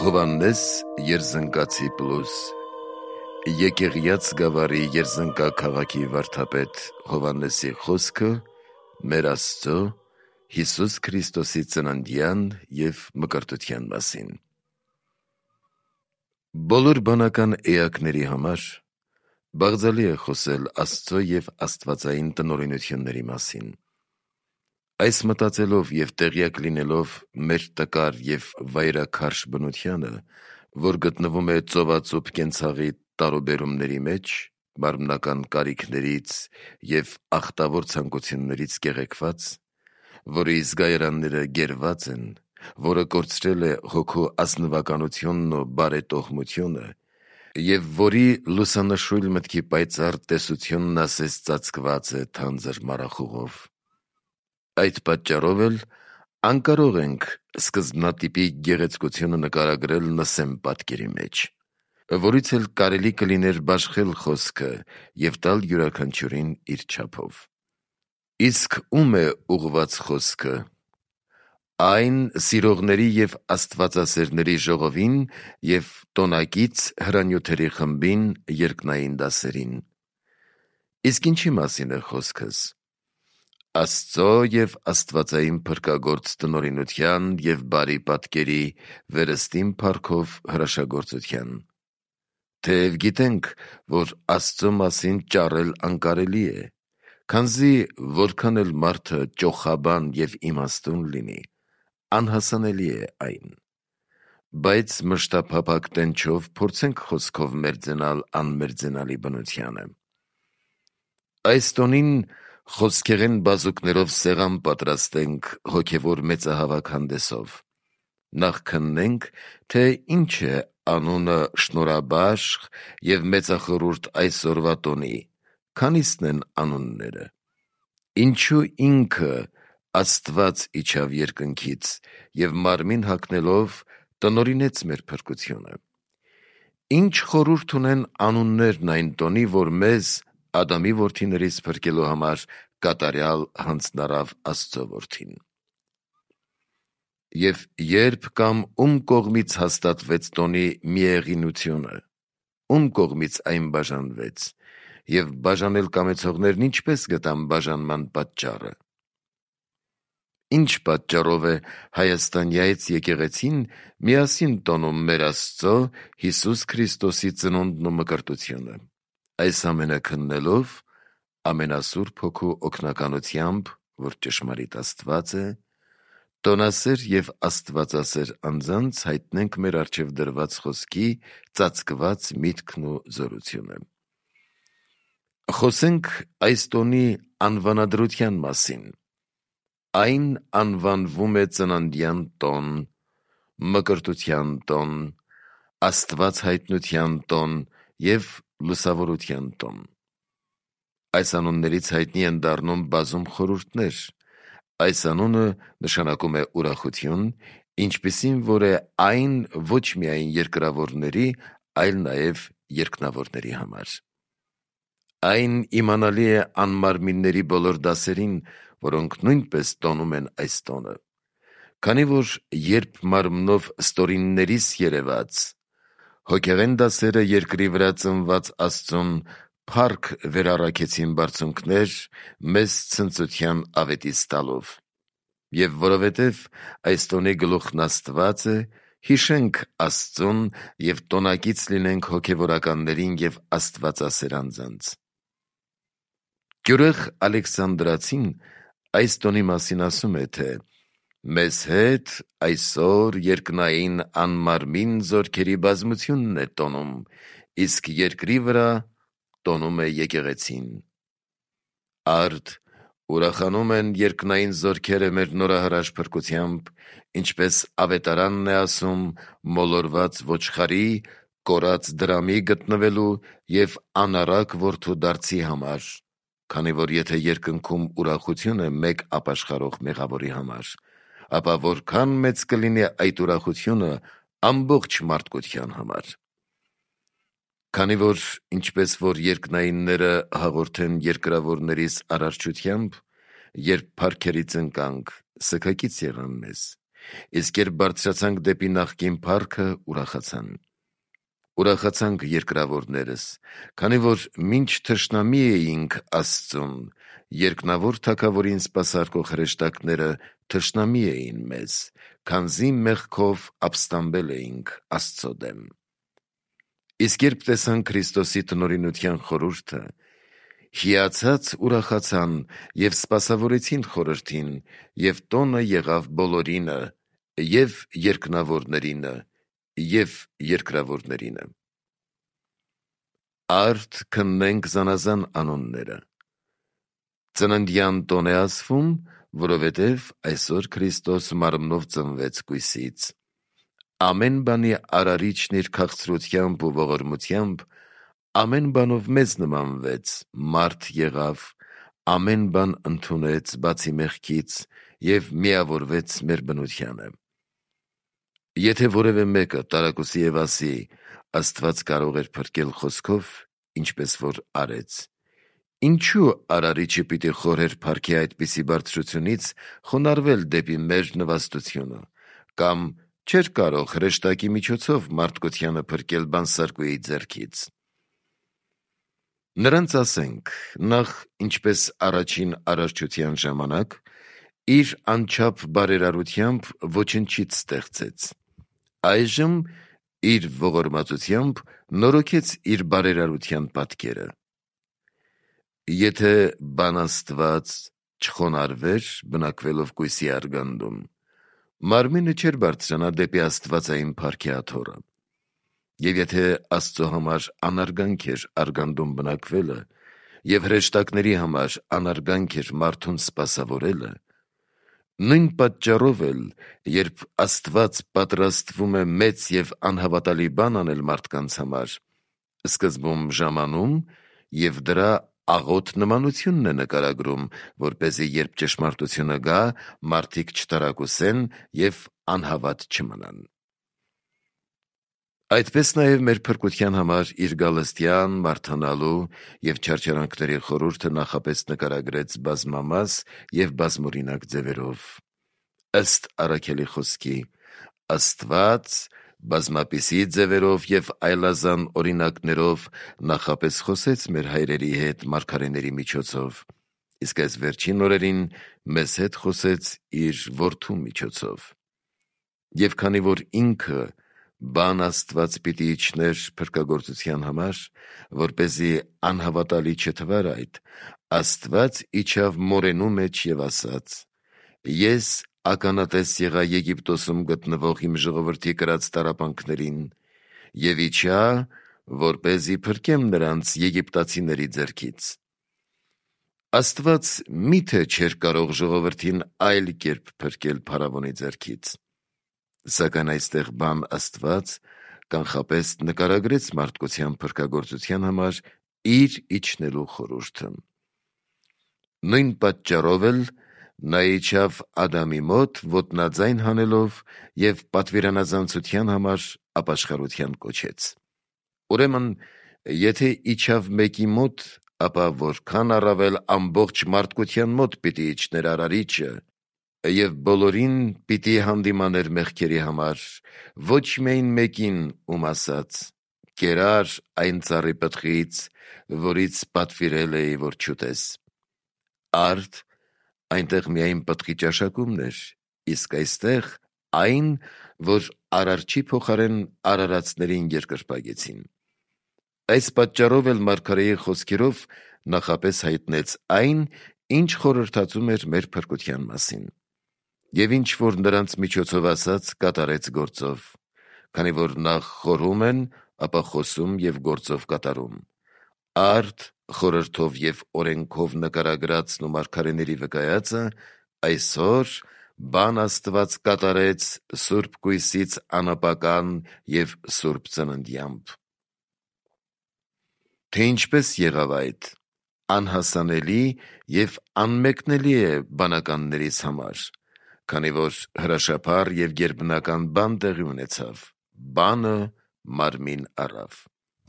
Հովաննես Երզնկացի պլուս Եկեղյաց գավառի Երզնկա քաղաքի վարդապետ Հովաննեսի խոսքը մեր Աստծո Հիսուս Քրիստոսի ծննդյան և մկրտության մասին։ Բոլոր բանական էակների համար բաղձալի է խոսել Աստծո և աստվածային տնօրինությունների մասին։ Այս մտածելով և տեղյակ լինելով մեր տկար և վայրաքարշ բնությանը, որ գտնվում է ծովածուփ կենցաղի տարուբերումների մեջ, մարմնական կարիքներից և ախտավոր ցանկություններից կեղեքված, որի զգայարանները գերված են, որը կորցրել է հոգու ազնվականությունն ու բարետոհմությունը և որի լուսանշույլ մտքի պայծառ տեսությունն ասես ծածկված է թանձր մառախուղով։ Այդ պատճառով էլ անկարող ենք սկզբնատիպի գեղեցկությունը նկարագրել նսեմ պատկերի մեջ, որից էլ կարելի կլիներ բաշխել խոսքը և տալ յուրաքանչյուրին իր չափով։ Իսկ ում է ուղղված խոսքը։ Այն սիրողների և աստվածասերների ժողովին և տոնակից հրանյութերի խմբին երկնային դասերին։ Իսկ ինչի մասին է խոսքս։ Աստծո և աստվածային փրկագործ տնօրինության և բարի պատկերի վերստին փառքով հրաշագործության։ Թեև գիտենք, որ Աստծո մասին ճառել անկարելի է, քանզի որքան էլ մարդը ճոխաբան և իմաստուն լինի, անհասանելի է այն։ Բայց մշտափափակ տենչով փորձենք խոսքով մերձենալ անմերձենալի բնությանը։ Այս տոնին խոսքեղեն բազուկներով սեղան պատրաստենք հոգևոր մեծահավաք հանդեսով։ Նախ քննենք, թե ինչ է անունը շնորհաբաշխ և մեծախորհուրդ այսօրվա տոնի, քանիսն են անունները։ Ինչու ինքը Աստված իջավ երկնքից և մարմին հագնելով տնօրինեց մեր փրկությունը։ Ինչ խորհուրդ ունեն անուններն այն տոնի, որ մեզ Ադամի որդիներից փրկելու համար կատարյալ հանձնարավ Աստծո որդին։ Եվ երբ կամ ում կողմից հաստատվեց տոնի միեղինությունը, ում կողմից այն բաժանվեց, և բաժանել կամեցողներն ինչպես գտան բաժանման պատճառը։ Ինչ պատճառով է Հայաստանյայց եկեղեցին միասին տոնում մեր Աստծո Հիսուս Քրիստոսի ծնունդն ու մկրտությունը։ Այս ամենը քննելով ամենասուրբ Հոգու օգնականությամբ, որ ճշմարիտ Աստված է, տոնասեր և աստվածասեր անձանց հայտնենք մեր առջև դրված խոսքի ծածկված միտքն ու զորությունը։ Խոսենք այս տոնի անվանադրության մասին։ Այն անվանվում է ծննդյան տոն, մկրտության տոն, Աստված հայտնության տոն և լուսավորության տոն։ Այս անուններից հայտնի են դառնում բազում խորհուրդներ։ Այս անունը նշանակում է ուրախություն, ինչպիսին որ է այն ոչ միայն երկրավորների, այլ նաև երկնավորների համար։ Այն իմանալի է անմարմինների բոլոր դասերին, որոնք նույնպես տոնում են այս տոնը։ Քանի որ երբ մարմնով ստորիններիս երևաց, հոգեղեն դասերը երկրի վրա ծնված Աստծուն փառք վերառաքեցին բարձունքներ մեզ ցնծության ավետիս տալով։ Եվ որովհետև այս տոնի գլուխն Աստված է, հիշենք Աստծուն և տոնակից լինենք հոգևորականներին և աստվածասեր անձանց։ Գյուրեղ Ալեքսանդրացին այս տոնի մասին ասում է, թե «Մեզ հետ այսօր երկնային անմարմին զորքերի բազմությունն է տոնում, իսկ երկրի վրա տոնում է եկեղեցին։ Արդ ուրախանում են երկնային զորքերը մեր նորահրաշ փրկությամբ, ինչպես ավետարանն է ասում մոլորված ոչխարի, կորած դրամի գտնվելու և անառակ որդու դարձի համար, քանի որ եթե երկնքում ուրախություն է մեկ ապաշխարող մեղավորի համար, ապա որքան մեծ կլինի այդ ուրախությունը ամբողջ մարդկության համար։ Քանի որ ինչպես որ երկնայինները հաղորդեն երկրավորներիս արարչությամբ, երբ փառքերից ընկանք, սգակից եղան մեզ, Իսկ երբ բարձրացանք դեպի նախկին փառքը, ուրախացան։ Ուրախացանք երկրավորներս, քանի որ մինչ թշնամի էինք Աստծուն, երկնավոր թագավորին սպասարկող հրեշտակները թշնամի էին մեզ, քանզի մեղքով ապստամբել էինք Աստծո դեմ։ Իսկ երբ տեսան Քրիստոսի տնօրինության խորհուրդը, հիացած ուրախացան և սպասավորեցին խորհրդին, և տոնը եղավ բոլորինը, և երկնավորներինը, և երկրավորներինը։ Արդ քննենք զանազան անունները։ Ծննդյան տոն է ասվում, որովհետև այսօր Քրիստոս մարմնով ծնվեց կույսից։ Ամեն բանի արարիչն իր քաղցրությամբ ու ողորմությամբ ամեն բանով մեզ նմանվեց, մարդ եղավ, ամեն բան ընդունեց բացի մեղքից և միավորվեց մեր բնությանը։ Եթե որևէ մեկը տարակուսի և ասի, Աստված կարող էր փրկել խոսքով, ինչպես որ արեց, ինչու արարիչը պիտի խորհեր փառքի այդպիսի բարձրությունից խոնարհվել դեպի մեր նվաստությունը, կամ չէր կարող հրեշտակի միջոցով մարդկությանը փրկել բանսարկուի ձեռքից։ Նրանց ասենք, նախ ինչպես առաջին արարչության ժամանակ, իր անչափ բարերարությամբ ոչնչից ստեղծեց, այժմ իր ողորմածությամբ նորոգեց իր բարերարության պատկերը։ Եթե բան Աստված չխոնարհվեր բնակվելով կույսի արգանդում, մարմինը չէր բարձրանա դեպի աստվածային փառքի աթոռը։ Եվ եթե Աստծո համար անարգանք էր արգանդում բնակվելը, և հրեշտակների համար անարգանք էր մարդուն սպասավորելը, նույն պատճառով էլ, երբ Աստված պատրաստվում է մեծ և անհավատալի բան անել մարդկանց համար, սկզբում ժամանում և դրա աղոտ նմանությունն է նկարագրում, որպեսզի երբ ճշմարտությունը գա, մարդիկ չտարակուսեն և անհավատ չմնան։ Այդպես նաև մեր փրկության համար իր գալստյան, բարդանալու և չարչարանքների խորհուրդը նախապես նկարագրեց բազմամաս և բազմօրինակ ձևերով։ Ըստ Առաքելի խոսքի, Աստված բազմապիսի ձևերով և այլազան օրինակներով նախապես խոսեց մեր հայրերի հետ մարգարեների միջոցով, իսկ այս վերջին օրերին մեզ հետ խոսեց իր Որդու միջոցով։ Եվ քանի որ ինքը բան Աստված պիտի իջներ փրկagorցության համար, որպեսզի անհավատալի չթվար այդ, Աստված իջավ մորենու մեջ և ասաց. «Ես ականատես եղա Եգիպտոսում գտնվող իմ ժողովրդի կրած տառապանքներին և իջա, որպեսզի փրկեմ նրանց եգիպտացիների ձեռքից»։ Աստված մի՞թե չէր կարող ժողովրդին այլ կերպ փրկել փարավոնի ձեռքից։ Սակայն այստեղ բան Աստված կանխապես նկարագրեց մարդկության փրկagorցության համար իր իջնելու խորհուրդը։ Նույն պատճառով էլ նա իջավ Ադամի մոտ ոտնաձայն հանելով և պատվիրանազանցության համար ապաշխարության կոչեց։ Ուրեմն, եթե իջավ մեկի մոտ, ապա որքան առավել ամբողջ մարդկության մոտ պիտի իջներ Արարիչը և բոլորին պիտի հանդիմաներ մեղքերի համար, ոչ միայն մեկին, ում ասաց. «Կերար այն ծառի պտղից, որից պատվիրել էի, որ չուտես»։ Արդ այնտեղ միայն պտղի ճաշակումն էր, իսկ այստեղ այն, որ Արարչի փոխարեն արարածներին երկրպագեցին։ Այս պատճառով էլ մարգարեի խոսքերով նախապես հայտնեց այն, ինչ խորհրդածում էր մեր փրկության մասին։ Եվ ինչ որ նրանց միջոցով ասաց, կատարեց գործով, քանի որ նախ խորհում են, ապա խոսում և գործով կատարում։ Արդ խորհրդով և օրենքով նկարագրածն ու մարգարեների վկայածը այսօր բան Աստված կատարեց Սուրբ կույսից անապական և սուրբ ծննդյամբ։ Թե ինչպես եղավ այդ, անհասանելի և անմեկնելի է բանականներիս համար, քանի որ հրաշափառ և գերբնական բան տեղի ունեցավ, բանը մարմին առավ։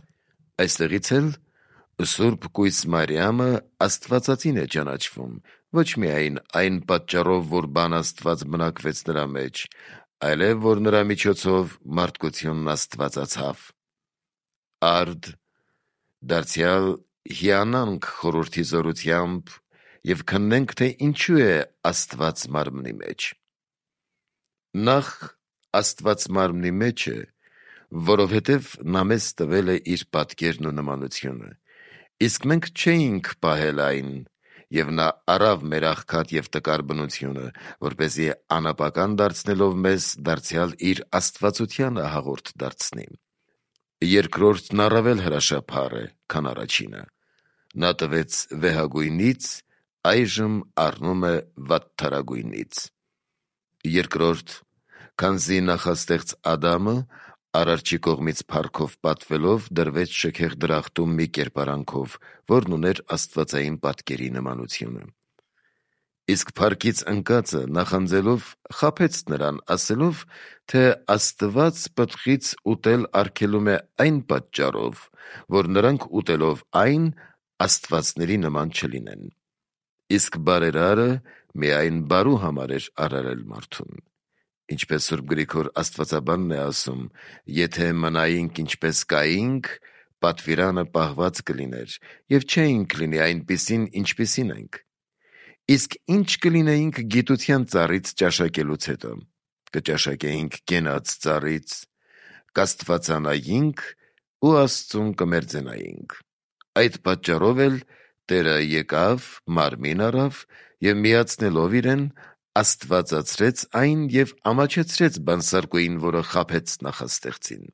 Այստեղից էլ Սուրբ կույս Մարիամը աստվածածին է ճանաչվում, ոչ միայն այն պատճառով, որ բան Աստված բնակվեց նրա մեջ, այլև որ նրա միջոցով մարդկությունն աստվածացավ։ Արդ դարձյալ հիանանք խորհրդի զորությամբ և քննենք, թե ինչու է Աստված մարմնի մեջ։ Նախ Աստված մարմնի մեջ է, որովհետև նա մեզ տվել է իր պատկերն ու նմանությունը, իսկ մենք չէինք պահել այն, և նա առավ մեր աղքատ և տկար բնությունը, որպեսզի անապական դարձնելով մեզ դարձյալ իր աստվածությանը հաղորդ դարձնի։ Երկրորդն առավել հրաշափառ է, քան առաջինը. նա տվեց վեհագույնից, այժմ առնում է վատթարագույնից։ Երկրորդ, քանզի նախաստեղծ Ադամը Արարչի կողմից փառքով պատվելով դրվեց շքեղ դրախտում մի կերպարանքով, որն ուներ աստվածային պատկերի նմանությունը։ Իսկ փառքից ընկածը նախանձելով խաբեց նրան, ասելով, թե Աստված պտղից ուտել արգելում է այն պատճառով, որ նրանք ուտելով այն աստվածների նման չլինեն։ Իսկ բարերարը միայն բարու համար էր արարել մարդուն։ Ինչպես Սուրբ Գրիգոր Աստվածաբանն է ասում, եթե մնայինք ինչպես կայինք, պատվիրանը պահված կլիներ, և չէինք լինի այնպիսին, ինչպիսին ենք։ Իսկ ինչ կլինեինք գիտության ծառից ճաշակելուց հետո, կճաշակեինք կենաց ծառից, կաստվածանայինք ու Աստծուն կմերձենայինք։ Այդ պատճառով էլ Տերը եկավ, մարմին առավ և միացնելով իրեն, աստվածացրեց այն և ամաչեցրեց բանսարկուին, որը խաբեց նախաստեղծին։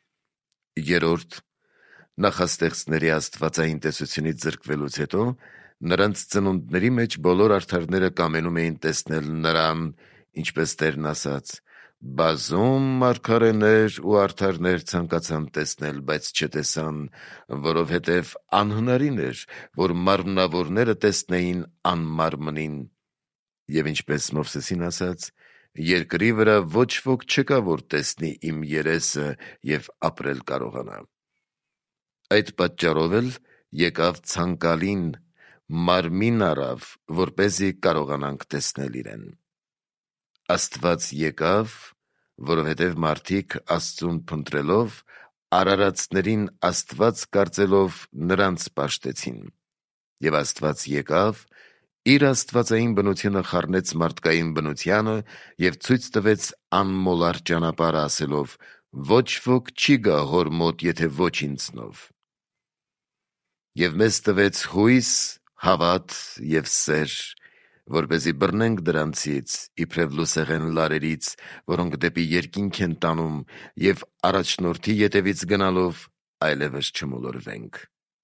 Երորդ, նախաստեղծների աստվածային տեսությունից զրկվելուց հետո նրանց ծնունդների մեջ բոլոր արդարները կամենում էին տեսնել նրան, ինչպես Տերն ասաց. «Բազում մարգարեներ ու արդարներ ցանկացան տեսնել, բայց չտեսան, որովհետև անհնարին էր, որ մարմնավորները տեսնեին անմարմնին»։ Եվ ինչպես Մովսեսին ասաց. «Երկրի վրա ոչ ոք չկա, որ տեսնի իմ երեսը և ապրել կարողանա»։ Այդ պատճառով էլ եկավ ցանկալին, մարմին առավ, որպեսզի կարողանանք տեսնել իրեն։ Աստված եկավ, որովհետև մարդիկ Աստծուն փնտրելով, արարածներին Աստված կարծելով նրանց պաշտեցին։ Եվ Աստված եկավ, իր աստվածային բնությունը խառնեց մարդկային բնությանը և ցույց տվեց անմոլար ճանապարհը, ասելով. «Ոչ ոք չի գա Հոր մոտ, եթե ոչ ինձնով»։ Եվ մեզ տվեց հույս, հավատ և սեր, որպեսզի բռնենք դրանցից, իբրև լուսեղեն լարերից, որոնք դեպի երկինք են տանում, և առաջնորդի ետևից գնալով այլևս չմոլորվենք։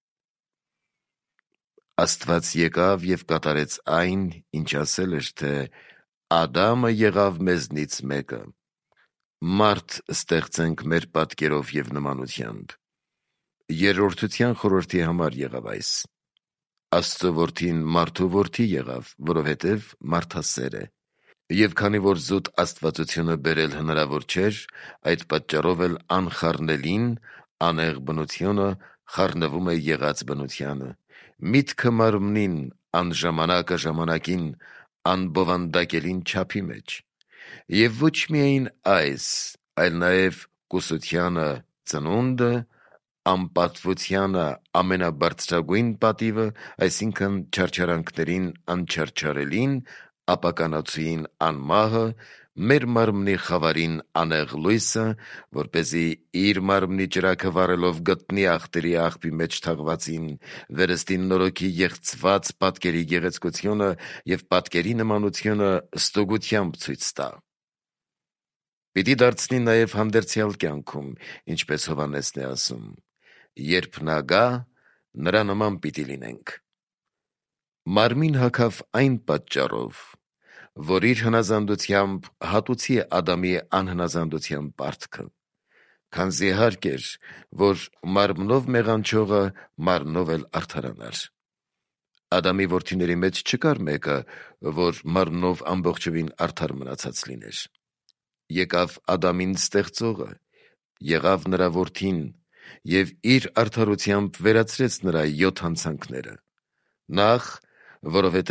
Աստված եկավ և կատարեց այն, ինչ ասել էր, թե «Ադամը եղավ մեզնից մեկը»։ Մարդ ստեղծենք մեր պատկերով և նմանությամբ։ Երրորդության խորհրդի համար եղավ այս։ Աստծո որդին մարդու որդի եղավ, որովհետև մարդասեր է։ Եվ քանի որ զուտ աստվածությունը բերել հնարավոր չէր, այդ պատճառով էլ անխառնելին, անեղ բնությունը խառնվում է եղած բնությանը, միտքը մարմնին, անժամանակը ժամանակին, անբովանդակելին չափի մեջ։ Եվ ոչ միայն այս, այլ նաև կուսությանը ծնունդը, անպատվությանը ամենաբարձրագույն պատիվը, այսինքն չարչարանքներին անչարչարելին, ապականացուին անմահը, մեր մարմնի խավարին անեղ լույսը, որպեսզի իր մարմնի ճրագը վառելով գտնի աղտերի աղբի մեջ թաղվածին, վերստին նորոգի եղծված պատկերի գեղեցկությունը և պատկերի նմանությունը ստուգությամբ ցույց տա։ Պիտի դարձնի նաև հանդերձյալ կյանքում, ինչպես Հովհաննեսն է ասում. «Երբ նա գա, նրա նման պիտի լինենք»։ Մարմին հագավ այն պատճառով, որ իր հնազանդությամբ հատուցի Ադամի անհնազանդության պարտքը, քանզի հարկ էր, որ մարմնով մեղանչողը մարմնով էլ արդարանար։ Ադամի որդիների մեջ չկար մեկը, որ մարմնով ամբողջովին արդար մնացած լիներ։ Եկավ Ադամին ստեղծողը, եղավ նրա որդին և իր արդարությամբ վերացրեց նրա 7 հանցանքները։ Նախ, որովհետև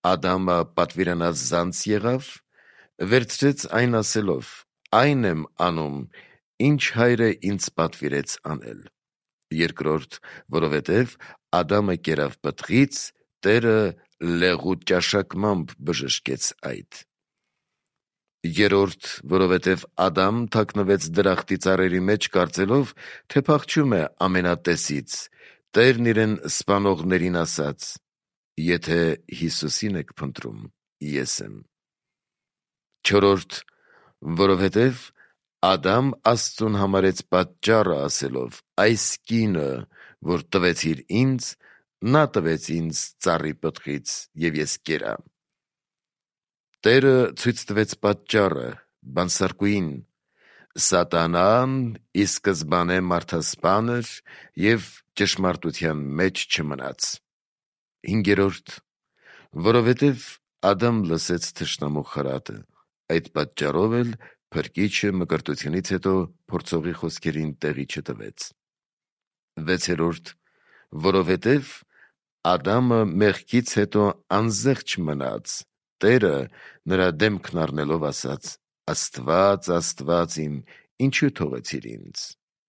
Ադամը պատվիրանած զանց եղավ, վերցրեց այն ասելով. «Այն եմ անում, ինչ հայրը ինձ պատվիրեց անել»։ Երկրորդ, որովհետև Ադամը կերավ պտղից, Տերը լեղու ճաշակմամբ բժշկեց այդ։ Երրորդ, որովհետև Ադամ թաքնվեց դրախտի ծառերի մեջ, կարծելով, թե փախչում է ամենատեսից, Տերն իրեն սպանողներին ասաց. «Եթե Հիսուսին եք փնտրում, ես եմ»։ Չորրորդ, որովհետև Ադամ Աստծուն համարեց պատճառը ասելով. «Այս կինը, որ տվեցիր ինձ, նա տվեց ինձ ծառի պտղից, և ես կերա»։ Տերը ցույց տվեց պատճառը բանսարկուին. Սատանան ի սկզբանե մարդասպան էր և ճշմարտության մեջ չմնաց։ Հինգերորդ, որովհետև Ադամ լսեց թշնամու խրատը, այդ պատճառով էլ Փրկիչը մկրտությունից հետո փորձողի խոսքերին տեղի չտվեց։ Վեցերորդ, որովհետև Ադամը մեղքից հետո անզեղչ մնաց, Տերը նրա դեմքն առնելով ասաց. «Աստված, Աստված իմ, ինչու թողեցիր ինձ»։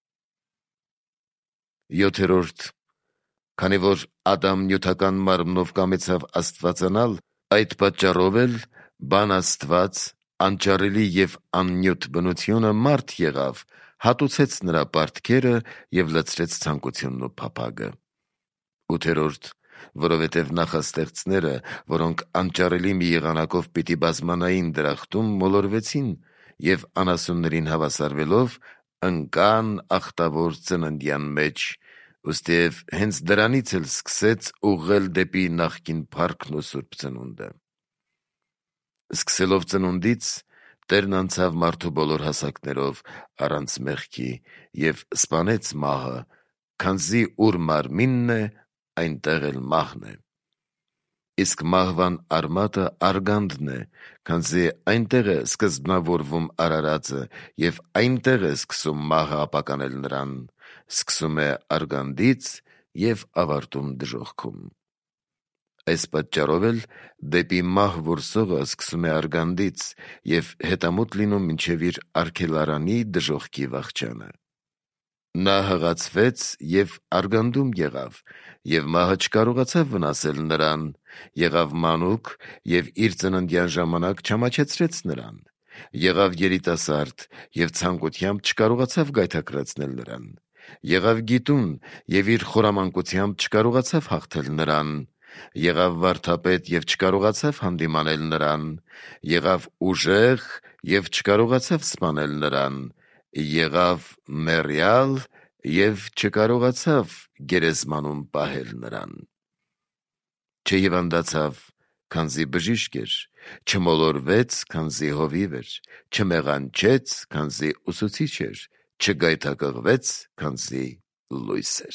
Յոթերորդ, քանի որ Ադամ նյութական մարմնով կամեցավ աստվածանալ, այդ պատճառով էլ բան Աստված, անճարելի և աննյութ բնությունը մարդ եղավ, հատուցեց նրա պարտքերը և լցրեց ցանկությունն ու փափագը։ Ութերորդ, որովհետև նախաստեղծները, որոնք անճարելի մի եղանակով պիտի բազմանային դրախտում, մոլորվեցին և անասուններին հավասարվելով ընկան ախտավոր ծննդյան մեջ, ուստիև հենց դրանից էլ սկսեց ուղղել դեպի նախկին փառքն ու սուրբ ծնունդը։ Սկսելով ծնունդից Տերն անցավ մարդու բոլոր հասակներով առանց մեղքի և սպանեց մահը, քանզի ուր մարմինն է, այնտեղ էլ մահն է։ Իսկ մահվան արմատը արգանդն է, քանզի այնտեղ է սկզբնավորվում արարածը և այնտեղ է սկսում մահը ապականել նրան, սկսում է արգանդից և ավարտում դժոխքում։ Այս պատճառով էլ դեպի մահ որսողը սկսում է արգանդից և հետամուտ լինում մինչև իր արգելարանի դժոխքի վախճանը։ Նա հղացվեց և արգանդում եղավ, և մահը չկարողացավ վնասել նրան, եղավ մանուկ և իր ծննդյան ժամանակ չամաչեցրեց նրան, եղավ երիտասարդ և ցանկությամբ չկարողացավ գայթակղեցնել նրան, եղավ գիտուն և իր խորամանկությամբ չկարողացավ հաղթել նրան, եղավ վարդապետ և չկարողացավ հանդիմանել նրան, եղավ ուժեղ և չկարողացավ սպանել նրան, եղավ մեռյալ և չկարողացավ գերեզմանում պահել նրան։ Չհիվանդացավ, քանզի բժիշկ էր, չմոլորվեց, քանզի հովիվ էր, չմեղանչեց, քանզի ուսուցիչ էր, չգայթակղվեց, քանզի լույս էր։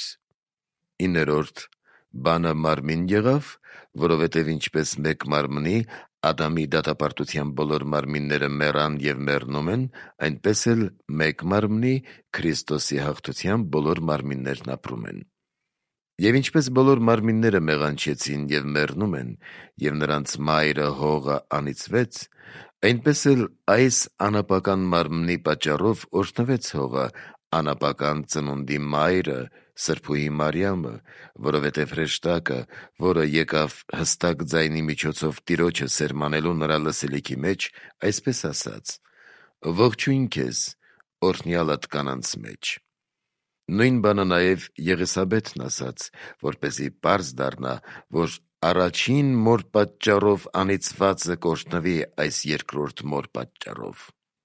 9. Բանը մարմին եղավ, որովհետև ինչպես մեկ մարմնի Ադամի դատապարտության բոլոր մարմինները մեռան և մեռնում են, այնպես էլ մեկ մարմնի Քրիստոսի հաղթությամբ բոլոր մարմիններն ապրում են։ Եվ ինչպես բոլոր մարմինները մեղանչեցին և մեռնում են, և նրանց մայրը հողը անիծվեց, այնպես էլ այս անապական մարմնի պատճառով օրհնվեց հողը, անապական ծնունդի մայրը, Սրբուհի Մարիամը, որովհետև հրեշտակը, որը եկավ հստակ ձայնի միջոցով Տիրոջը սերմանելու նրա լսելիքի մեջ, այսպես ասաց. «Ողջույն քեզ, օրհնյալդ կանանց մեջ»։ Նույն բանը նաև Եղիսաբեթն ասաց, որպեսզի պարզ դառնա, որ առաջին մոր պատճառով անիծվածը կօրհնվի այս երկրորդ մոր պատճառով։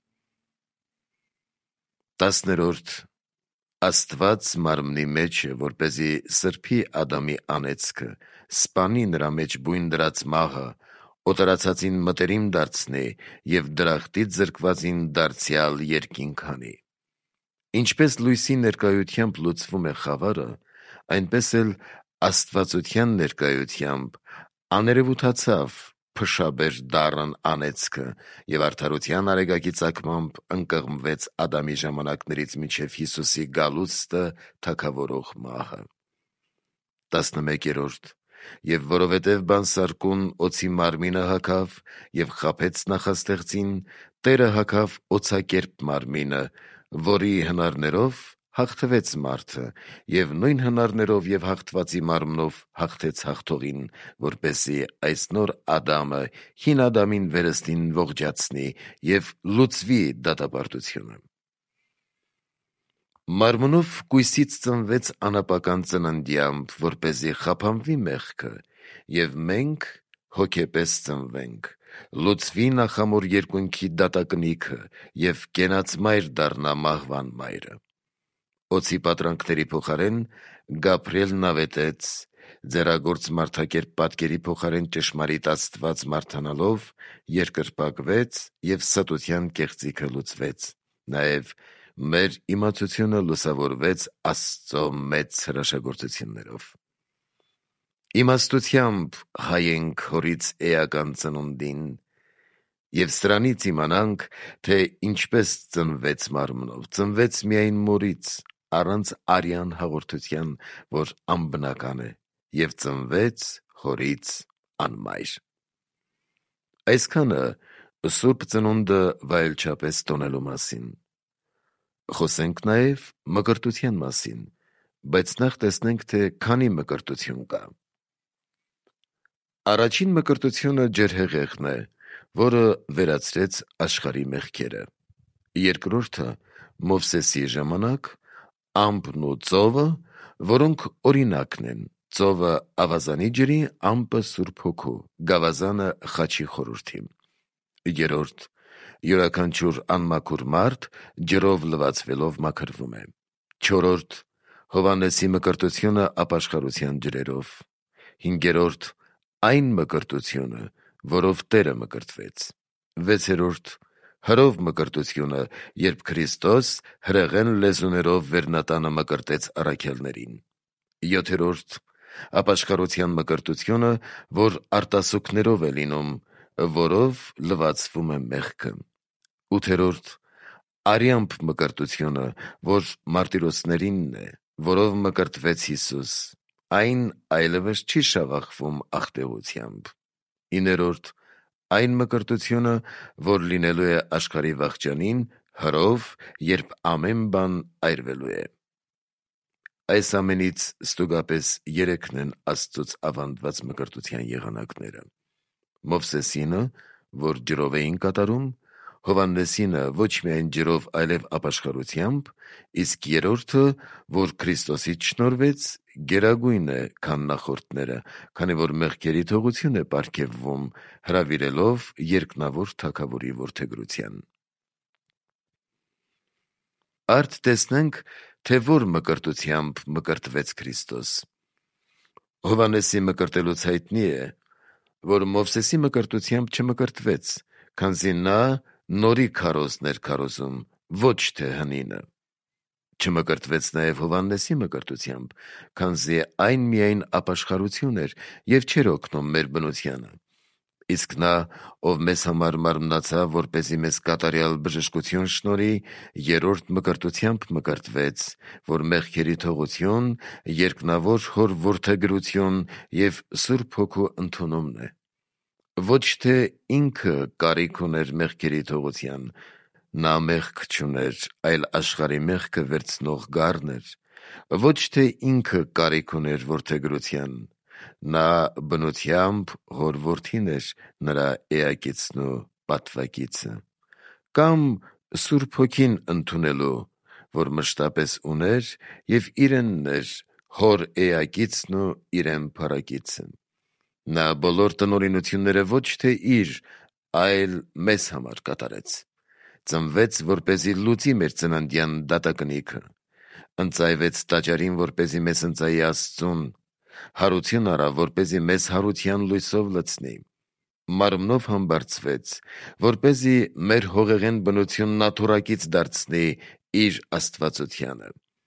10. Աստված մարմնի մեջ է, որպեսզի սրբի Ադամի անեծքը, սպանի նրա մեջ բույն դրած մահը, օտարացածին մտերիմ դարձնի և դրախտից զրկվածին դարձյալ երկինք հանի։ Ինչպես լույսի ներկայությամբ լուծվում է խավարը, այնպես էլ աստվածության ներկայությամբ աներևութացավ փշաբեր դառն անեծքը և արդարության արեգակի ծագմամբ ընկղմվեց Ադամի ժամանակներից մինչև Հիսուսի գալուստը թագավորող մահը։ 11. եւ որովհետեւ բանսարկուն օծի մարմինը հագավ եւ խաբեց նախաստեղծին, Տերը հագավ օծակերպ մարմինը, որի հնարներով հաղթվեց մարդը, եւ նույն հնարներով եւ հաղթվածի մարմնով հաղթեց հաղթողին, որպեսզի այս նոր Ադամը հին Ադամին վերստին ողջացնի եւ լուծվի դատապարտությունը։ Մարմնով կույսից ծնվեց անապական ծննդյամբ, որպեսզի խափանվի մեղքը, եւ մենք հոգեպես ծնվենք, լուծվի նախամոր երկունքի դատակնիքը եւ կենաց մայր դառնա մահվան մայրը։ Օծի պատրանքների փոխարեն Գաբրիելն ավետեց, ձեռագործ մարդակերպ պատկերի փոխարեն ճշմարիտ Աստված մարդանալով երկրպագվեց եւ ստության կեղծիքը լուծվեց, նաեւ մեր իմացությունը լուսավորվեց Աստծո մեծ հրաշագործություններով։ Իմաստությամբ հայենք հորից էական ծնունդին, եւ սրանից իմանանք, թե ինչպես ծնվեց մարմնով, ծնվեց միայն մորից, առանց արյան հաղորդության, որ անբնական է, եւ ծնվեց հորից անմայր։ Այսքանը Սուրբ ծնունդը վայելչապես տոնելու մասին։ Խոսենք նաեւ մկրտության մասին, բայց նախ տեսնենք, թե քանի մկրտություն կա։ Առաջին մկրտությունը ջրհեղեղն է, որը վերացրեց աշխարհի մեղքերը։ Երկրորդը Մովսեսի ժամանակ ամպն ու ծովը, որոնք օրինակն են, ծովը ավազանի ջրի, ամպը Սուրբ Հոգու, գավազանը խաչի խորհրդի։ Երրորդ յուրաքանչյուր անմաքուր մարդ ջրով լվացվելով մաքրվում է։ Չորրորդ Հովհաննեսի մկրտությունը ապաշխարության ջրերով։ Հինգերորդ այն մկրտությունը, որով Տերը մկրտվեց։ Վեցերորդ հրով մկրտությունը, երբ Քրիստոս հրեղեն լեզուներով վերնատանը մկրտեց առաքյալներին։ Յոթերորդ ապաշխարության մկրտությունը, որ արտասուքներով է լինում, որով լվացվում է մեղքը։ Ութերորդ արյամբ մկրտությունը, որ մարտիրոսներինն է, որով մկրտվեց Հիսուս, այն այլևս չի շավախվում աղտեղությամբ։ Իներորդ այն մկրտությունը, որ լինելու է աշխարհի վախճանին, հրով, երբ ամեն բան այրվելու է։ Այս ամենից ստուգապես երեքն են Աստծուց ավանդված մկրտության եղանակները։ Մովսեսինը, որ ջրով էին կատարում, Հովհաննեսինը ոչ միայն ջրով, այլև ապաշխարությամբ, իսկ երրորդը, որ Քրիստոսից շնորհվեց, գերագույն է, քան նախորդները, քանի որ մեղքերի թողություն է պարգևվում, հրավիրելով երկնավոր Թագավորի որդեգրության։ Արդ տեսնենք, թե որ մկրտությամբ մկրտվեց Քրիստոս։ Հովհաննեսի մկրտելուց հայտնի է, որ Մովսեսի մկրտությամբ չմկրտվեց, քանզի նա նորի քարոզն էր քարոզում, ոչ թե հնինը։ Չմկրտվեց նաև Հովհաննեսի մկրտությամբ, քանզի այն միայն ապաշխարություն էր եւ չէր օգնում մեր բնությանը։ Իսկ նա, ով մեզ համար մարմնացավ, որպեսզի մեզ կատարյալ բժշկություն շնորհի, երրորդ մկրտությամբ մկրտվեց, որ մեղքերի թողություն, երկնավոր Հոր որդեգրություն եւ Սուրբ Հոգու ընդունումն է։ Ոչ թե ինքը կարիք ուներ մեղքերի թողության, նա մեղք չուներ, այլ աշխարհի մեղքը վերցնող գառն էր։ Ոչ թե ինքը կարիք ուներ որդեգրության, նա բնությամբ Հոր որդին էր, նրա էակիցն ու պատվակիցը, կամ Սուրբ Հոգին ընդունելու, որ մշտապես ուներ եւ իրենն էր Հոր էակիցն ու իրեն փառակիցը։ Նա բոլոր տնօրինությունները ոչ թե իր, այլ մեզ համար կատարեց։ Ծնվեց, որպեսզի լուծի մեր ծննդյան դատակնիքը, ընծայվեց տաճարին, որպեսզի մեզ ընծայի Աստծուն, հարություն առավ, որպեսզի մեզ հարության լույսով լցնի, մարմնով համբարձվեց, որպեսզի մեր հողեղեն բնությունն աթոռակից դարձնի իր աստվածությանը։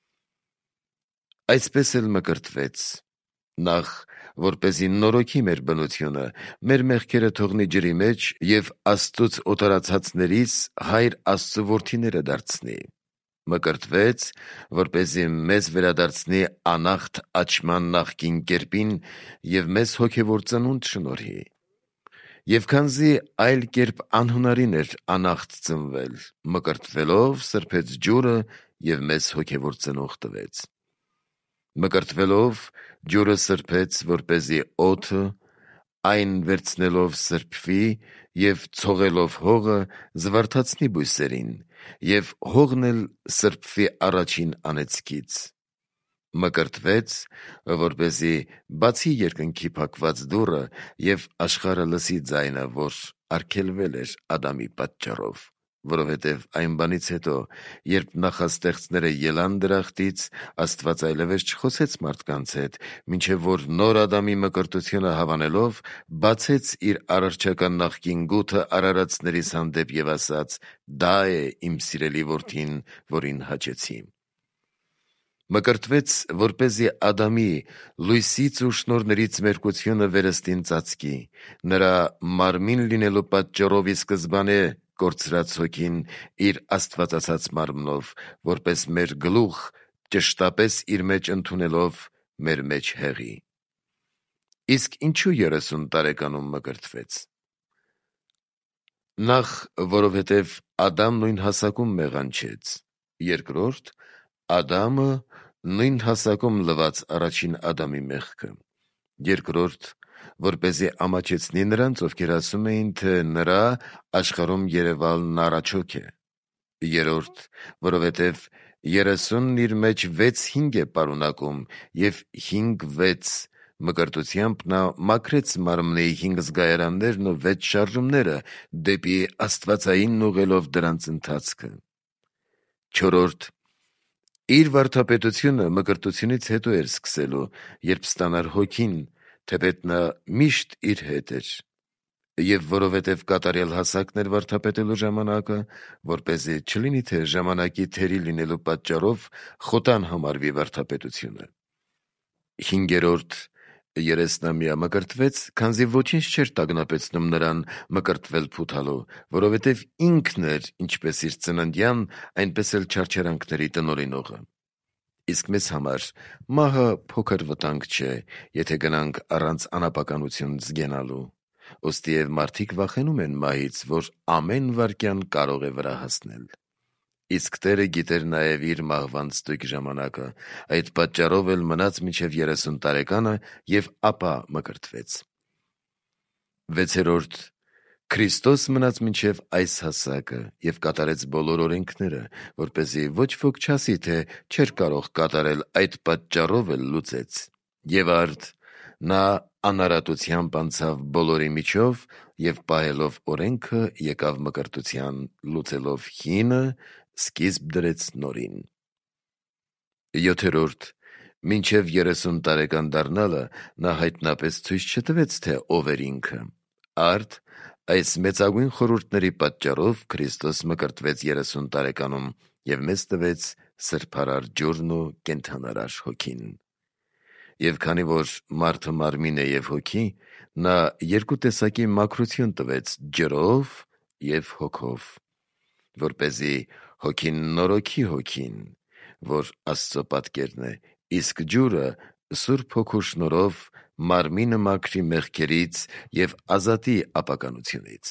Այսպես էլ մկրտվեց, նախ որպեսզի նորոգի մեր բնությունը, մեր մեղքերը թողնի ջրի մեջ եւ Աստծուց օտարացածներից Հայր Աստծո որդիները դարձնի։ մկրտվեց, որպեսզի մեզ վերադարձնի անախտ աչման նախկին կերպին և մեզ հոգևոր ծնունդ շնորհի։ Եվ քանզի այլ կերպ անհնարին էր անախտ ծնվել, մկրտվելով սրբեց ջուրը և մեզ հոգևոր ծնող տվեց։ Մկրտվելով ջուրը սրբեց, որպեսզի օդը այն վերցնելով սրբվի և ցողելով հողը զվարթացնի բույսերին, և հողն էլ սրբվի առաջին անեծքից։ Մկրտվեց, որպեսզի բացի երկնքի փակված դուռը և աշխարհը լսի ձայնը, որ արգելվել էր Ադամի պատճառով, որովհետև այն բանից հետո, երբ նախաստեղծները ելան դրախտից, Աստված այլևս չխոսեց մարդկանց հետ, մինչև որ նոր Ադամի մկրտությունը հավանելով, բացեց իր արարչական նախկին գութը արարածներիս հանդեպ և ասաց. «Դա է իմ սիրելի որդին, որին հաճեցի»։ Մկրտվեց, որպեսզի Ադամի լույսից ու շնորհներից մերկությունը վերստին ծածկի, նրա մարմին լինելու պատճառով ի սկզբանե կորցրած հոգին իր աստվածացած մարմնով, որպես մեր գլուխ, ճշտապես իր մեջ ընդունելով մեր մեջ հեղի։ Իսկ ինչու 30 տարեկանում մկրտվեց։ Նախ, որովհետև Ադամն նույն հասակում մեղանչեց, երկրորդ, Ադամը նույն հասակում լվաց առաջին Ադամի մեղքը, երկրորդ, որպեսզի ամաչեցնի նրանց, ովքեր ասում էին, թե նրա աշխարհում երևալն առաջոք է, երրորդ, որովհետև 30-ն իր մեջ 6-5 է պարունակում, և 5-6 մկրտությամբ նա մաքրեց մարմնի 5 զգայարաններն ու 6 շարժումները, դեպի աստվածայինն ուղղելով դրանց ընթացքը, չորրորդ, իր վարդապետությունը մկրտությունից հետո էր սկսելու, երբ ստանար հոգին, թեպետ նա միշտ իր հետ էր, և որովհետև կատարյալ հասակն էր վարդապետելու ժամանակը, որպեսզի չլինի, թե ժամանակի թերի լինելու պատճառով խոտան համարվի վարդապետությունը, հինգերորդ, 30-ամյա մկրտվեց, քանզի ոչինչ չէր տագնապեցնում նրան մկրտվել փութալու, որովհետև ինքն էր ինչպես իր ծննդյան, այնպես էլ չարչարանքների տնօրինողը։ Իսկ մեզ համար մահը փոքր վտանգ չէ, եթե գնանք առանց անապականություն զգենալու, ուստիև մարդիկ վախենում են մահից, որ ամեն վայրկյան կարող է վրա հասնել։ Իսկ Տերը գիտեր նաև իր մահվան ստույգ ժամանակը, այդ պատճառով էլ մնաց մինչև 30 տարեկանը և ապա մկրտվեց։ վեցերորդ, Քրիստոս մնաց մինչև այս հասակը և կատարեց բոլոր օրենքները, որպեսզի ոչ ոք չասի, թե չէր կարող կատարել, այդ պատճառով էլ լուծեց, և արդ նա անարատությամբ անցավ բոլորի միջով և պահելով օրենքը եկավ մկրտության, լուծելով հինը, սկիզբ դրեց նորին։ Յոթերորդ, մինչև 30 տարեկան դառնալը նա հայտնապես ցույց չտվեց, թե ով էր ինքը, արդ այս մեծագույն խորհուրդների պատճառով Քրիստոս մկրտվեց 30 տարեկանում և մեզ տվեց սրբարար ջուրն ու կենդանարար հոգին։ Եվ քանի որ մարդը մարմին է և հոգի, նա երկու տեսակի մաքրություն տվեց ջրով և հոգով, որպեսզի հոգին նորոգի հոգին, որ Աստծո պատկերն է, իսկ ջուրը Սուրբ Հոգու շնորհով մարմինը մաքրի մեղքերից և ազատի ապականությունից։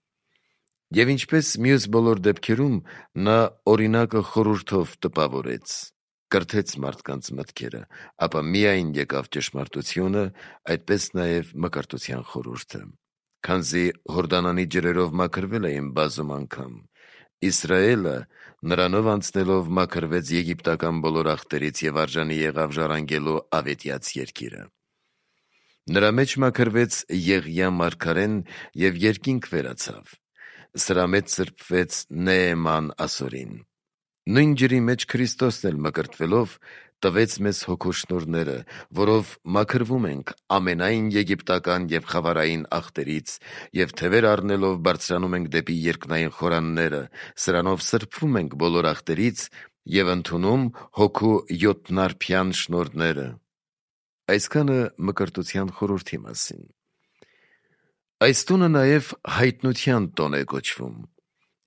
Եվ ինչպես մյուս բոլոր դեպքերում, նա օրինակը խորհուրդով տպավորեց, կրթեց մարդկանց մտքերը, ապա միայն եկավ ճշմարտությունը, այդպես նաև մկրտության խորհուրդը, քանզի Հորդանանի ջրերով մաքրվել էին բազում անգամ, Իսրայելը նրանով անցնելով մաքրվեց եգիպտական բոլոր աղտերից և արժանի եղավ ժառանգելու ավետյաց երկիրը։ Նրա մեջ մաքրվեց Եղիա մարգարեն և երկինք վերացավ, սրա մեջ սրբվեց Նեեման ասորին։ Նույն ջրի մեջ Քրիստոսն էլ մկրտվելով տվեց մեզ հոգու շնորհները, որով մաքրվում ենք ամենայն եգիպտական և խավարային աղտերից և թևեր առնելով բարձրանում ենք դեպի երկնային խորանները, սրանով սրբվում ենք բոլոր աղտերից և ընդունում հոգու յոթնարբյան շնորհները։ Այսքանը մկրտության խորհրդի մասին։ Այս տունը նաև հայտնության տոն է կոչվում։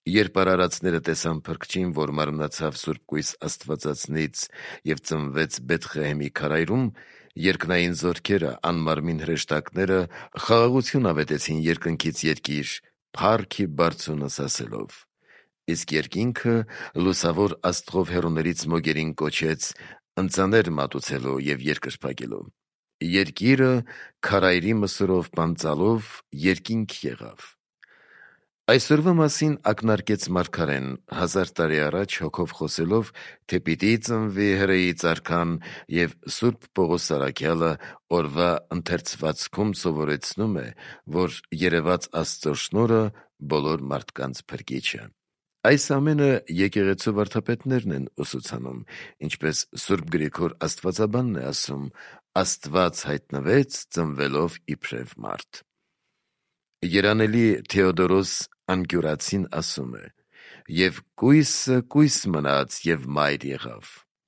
Երբ արարածները տեսան փրկչին, որ մարմնացավ Սուրբ Կույս Աստվածածնից եւ ծնվեց Բեթխեհեմի քարայրում, երկնային զորքերը, անմարմին հրեշտակները խաղաղություն ավետեցին երկնքից երկիր, փառքի բարձունս ասելով։ Իսկ երկինքը լուսավոր աստղով հեռուներից մոգերին կոչեց ընծաներ մատուցելու եւ երկրպագելու։ Երկիրը քարայրի մսուրով պանծալով երկինք եղավ։ Այսօրվա մասին ակնարկեց մարգարեն 1000 տարի առաջ հոգով խոսելով, թե պիտի ծնվի հրեի ծառքան, եւ Սուրբ Պողոս Արաքյալը օրվա ընթերցվածքում սովորեցնում է, որ երևաց Աստծո շնորհը բոլոր մարդկանց փրկիչը։ Այս ամենը եկեղեցու վարդապետներն են ուսուցանում, ինչպես Սուրբ Գրիգոր Աստվածաբանն է ասում. Աստված հայտնվեց ծնվելով իբրև մարդ։ Երանելի Թեոդորոս Անկյուրացին ասում է. «Եվ կույսը կույս մնաց եւ մայր եղավ»։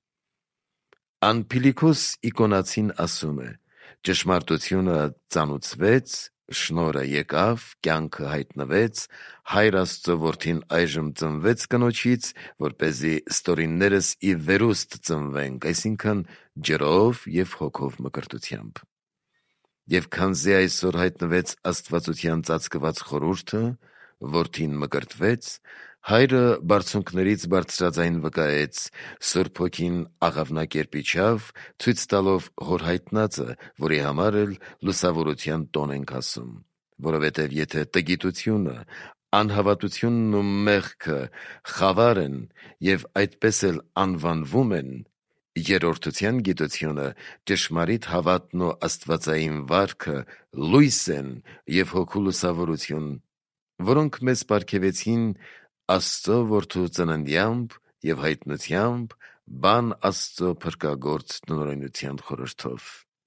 Անփիլիկոս Իկոնացին ասում է. «Ճշմարտությունը ծանուցվեց, շնորհը եկավ, կյանքը հայտնվեց, Հայր Աստծո որդին այժմ ծնվեց կնոջից, որպեսզի ստորիններս ի վերուստ ծնվենք, այսինքն ջրով եւ հոգով մկրտությամբ։ Եվ քանզի այսօր հայտնվեց Աստվածության ծածկված խորհուրդը, որդին մկրտվեց, Հայրը բարձունքներից բարձրաձայն վկայեց, Սուրբ Հոգին աղավնակերպ իջավ, ցույց տալով հոր հայտնածը, որի համար էլ լուսավորության տոն ենք ասում, որովհետև եթե տգիտությունը, անհավատությունն ու մեղքը խավար են եւ այդպես էլ անվանվում են, երրորդության գիտությունը, ճշմարիտ հավատն ու աստվածային վարքը լույս են եւ հոգու լուսավորություն, որոնք մեզ պարգևեցին Աստծո որդու ծննդյամբ եւ հայտնությամբ, բան Աստծո փրկագործ տնօրինության խորհրդով։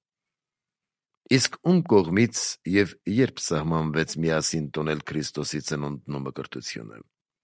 Իսկ ում կողմից եւ երբ սահմանվեց միասին տոնել Քրիստոսի ծնունդն ու մկրտությունը։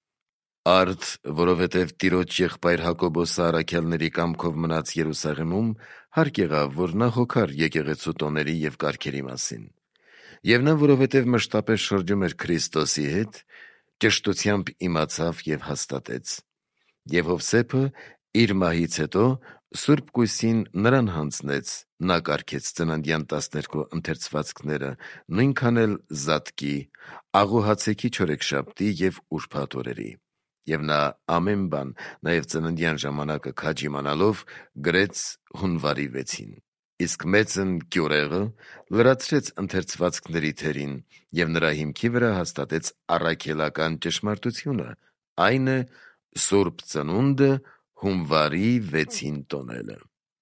Արդ, որովհետև Տիրոջ եղբայր Հակոբոսը առաքյալների կամքով մնաց Երուսաղեմում, հարկ եղավ, որ նա հոգար եկեղեցու տոների եւ կարգերի մասին։ Եվ նա, որովհետև մշտապես շրջում էր Քրիստոսի հետ, ճշտությամբ իմացավ եւ հաստատեց։ Եվ Հովսեփը իր մահից հետո Սուրբ Կույսին նրան հանձնեց, նա կարգեց ծննդյան 12 ընթերցվածքները, նույնքան էլ Զատկի, Աղուհացեքի չորեքշաբթի եւ ուրբաթ օրերի։ Եվ նա ամեն բան, նաև ծննդյան ժամանակը քաջ իմանալով, գրեց հունվարի 6-ին։ Իսկ մեծն Գյուրեղը լրացրեց ընթերցվածքների թերին եւ նրա հիմքի վրա հաստատեց առաքելական ճշմարտությունը, այն է Սուրբ ծնունդը հունվարի 6-ին տոնելը։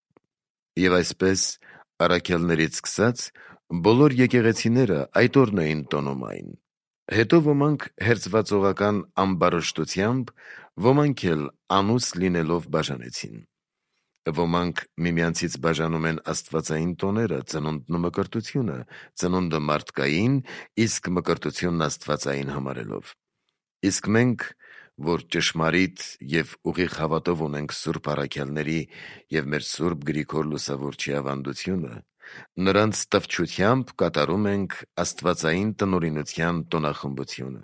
Եվ այսպես առաքյալներից սկսած բոլոր եկեղեցիները այդ օրն էին տոնում այն։ Հետո ոմանք հերձվածողական ամբարշտությամբ, ոմանք էլ անուս լինելով բաժանեցին։ Ոմանք միմյանցից բաժանում են աստվածային տոները, ծնունդն ու մկրտությունը, ծնունդը մարդկային, իսկ մկրտությունն աստվածային համարելով։ Իսկ մենք, որ ճշմարիտ եւ ուղիղ հավատով ունենք Սուրբ առաքյալների եւ մեր Սուրբ Գրիգոր Լուսավորչի ավանդությունը, նրանց տվչությամբ կատարում ենք աստվածային տնօրինության տոնախմբությունը։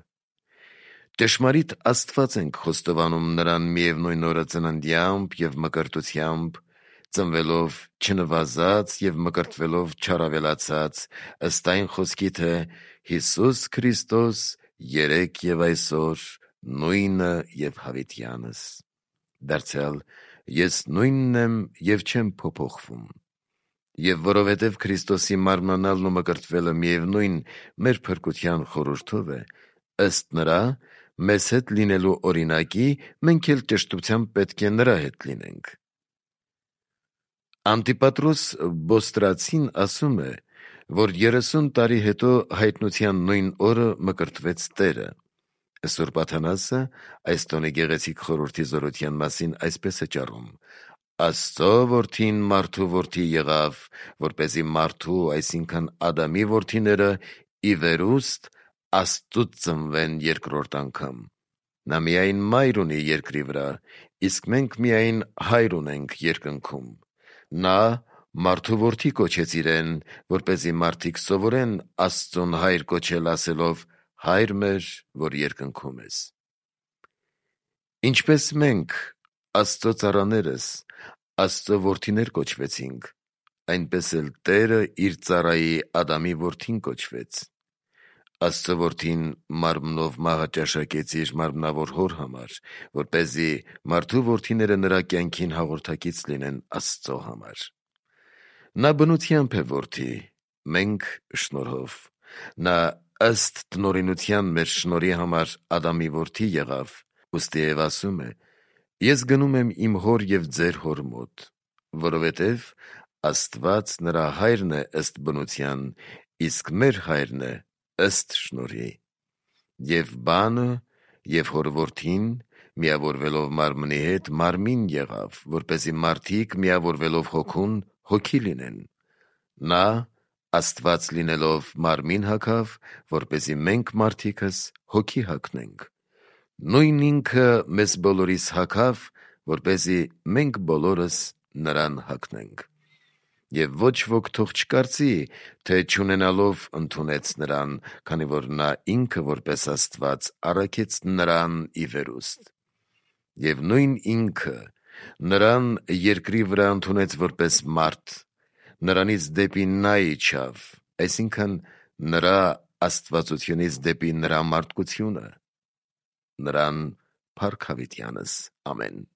Ճշմարիտ Աստված ենք խոստովանում նրան միևնույն օրը ծննդյամբ եւ մկրտությամբ, ծնվելով չնվազած եւ մկրտվելով չարավելացած, ըստ այն խոսքի, թե Հիսուս Քրիստոս երեկ եւ այսօր նույնը եւ հավիտյանս։ Դարձյալ ես նույնն եմ եւ չեմ փոփոխվում։ Եվ որովհետև Քրիստոսի մարմնանալն ու մկրտվելը միևնույն մեր փրկության խորհրդով է, ըստ նրա մեզ հետ լինելու օրինակի մենք էլ ճշտությամբ պետք է նրա հետ լինենք։ Անտիպատրոս Բոստրացին ասում է, որ 30 տարի հետո հայտնության նույն օրը մկրտվեց Տերը։ Սուրբ Աթանասը այս տոնի գեղեցիկ խորհրդի զորության մասին այսպես է ճառում. Աստծո որդին մարդու որդի եղավ, որպեսզի մարդու, այսինքն Ադամի որդիները ի վերուստ Աստծուց ծնվեն երկրորդ անգամ։ Նա միայն մայր ունի երկրի վրա, իսկ մենք միայն հայր ունենք երկնքում։ Նա մարդու որդի կոչեց իրեն, որպեսզի մարդիկ սովորեն Աստծուն հայր կոչել ասելով. Հայր մեր, որ երկնքում ես։ Ինչպես մենք Աստծո ծառաներս Աստծո որդիներ կոչվեցինք, այնպես էլ Տերը իր ծառայի Ադամի որդին կոչվեց։ Աստծո որդին մարմնով մահը ճաշակեց իր մարմնավոր հոր համար, որպեսզի մարդու որդիները նրա կյանքին հաղորդակից լինեն Աստծո համար։ Նա բնությամբ է որդի, մենք շնորհով։ Նա ըստ տնօրինության մեր շնորհի համար Ադամի որդի եղավ, ուստի և ասում է. «Ես գնում եմ իմ հոր և ձեր հոր մոտ», որովհետև Աստված նրա հայրն է ըստ բնության, իսկ մեր հայրն է ըստ շնորհի։ Եվ բանը և հոր որդին միավորվելով մարմնի հետ մարմին եղավ, որպեսզի մարդիկ միավորվելով հոգուն հոգի լինեն։ Նա Աստված լինելով մարմին հագավ, որպեսզի մենք մարդիկս հոգի հագնենք։ Նույն ինքը մեզ բոլորիս հագավ, որպեսզի մենք բոլորս նրան հագնենք։ Եվ ոչ ոք թող չկարծի, թե չունենալով ընդունեց նրան, քանի որ նա ինքը որպես Աստված առաքեց նրան ի վերուստ։ Եվ նույն ինքը նրան երկրի վրա ընդունեց որպես մարդ, նրանից դեպի նա իջավ, այսինքն նրա աստվածությունից դեպի նրա մարդկությունը։ Նրան փառք հավիտյանս, ամեն։